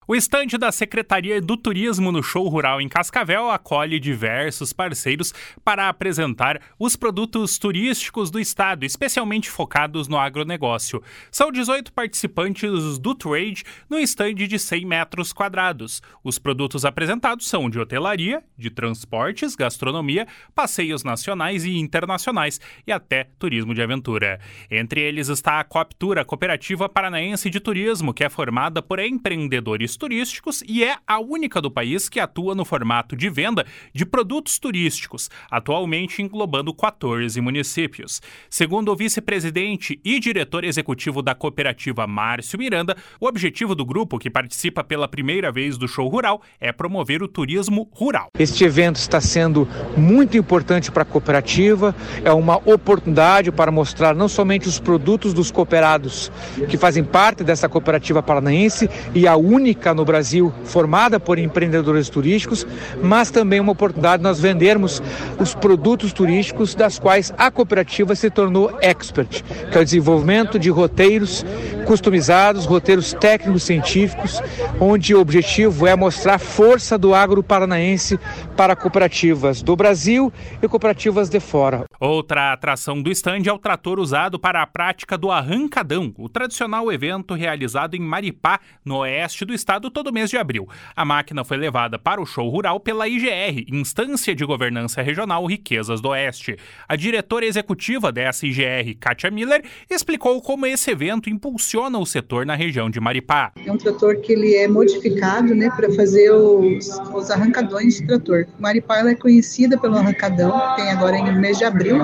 O estande da Secretaria do Turismo no Show Rural em Cascavel acolhe diversos parceiros para apresentar os produtos turísticos do estado, especialmente focados no agronegócio. São 18 participantes do trade no estande de 100 metros quadrados. Os produtos apresentados são de hotelaria, de transportes, gastronomia, passeios nacionais e internacionais e até turismo de aventura. Entre eles está a Coptura, Cooperativa Paranaense de Turismo, que é formada por empreendedores turísticos e é a única do país que atua no formato de venda de produtos turísticos, atualmente englobando 14 municípios. Segundo o vice-presidente e diretor executivo da cooperativa, Márcio Miranda, o objetivo do grupo, que participa pela primeira vez do Show Rural, é promover o turismo rural. Este evento está sendo muito importante para a cooperativa, é uma oportunidade para mostrar não somente os produtos dos cooperados que fazem parte dessa cooperativa paranaense e a única no Brasil formada por empreendedores turísticos, mas também uma oportunidade de nós vendermos os produtos turísticos das quais a cooperativa se tornou expert, que é o desenvolvimento de roteiros customizados, roteiros técnicos científicos, onde o objetivo é mostrar a força do agro paranaense para cooperativas do Brasil e cooperativas de fora. Outra atração do estande é o trator usado para a prática do arrancadão, o tradicional evento realizado em Maripá, no oeste do estado, todo mês de abril. A máquina foi levada para o Show Rural pela IGR, Instância de Governança Regional Riquezas do Oeste. A diretora executiva dessa IGR, Kátia Miller, explicou como esse evento impulsiona o setor na região de Maripá. É um trator que ele é modificado, para fazer os arrancadões de trator. Maripá ela é conhecida pelo arrancadão, que tem agora no mês de abril.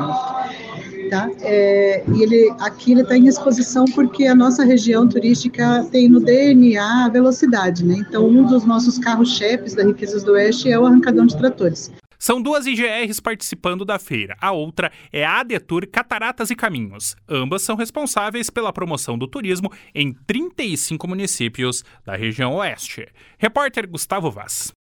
Tá? E ele está em exposição porque a nossa região turística tem no DNA a velocidade, Então, um dos nossos carros-chefes da Riquezas do Oeste é o arrancadão de tratores. São duas IGRs participando da feira. A outra é a ADETUR Cataratas e Caminhos. Ambas são responsáveis pela promoção do turismo em 35 municípios da região oeste. Repórter Gustavo Vaz.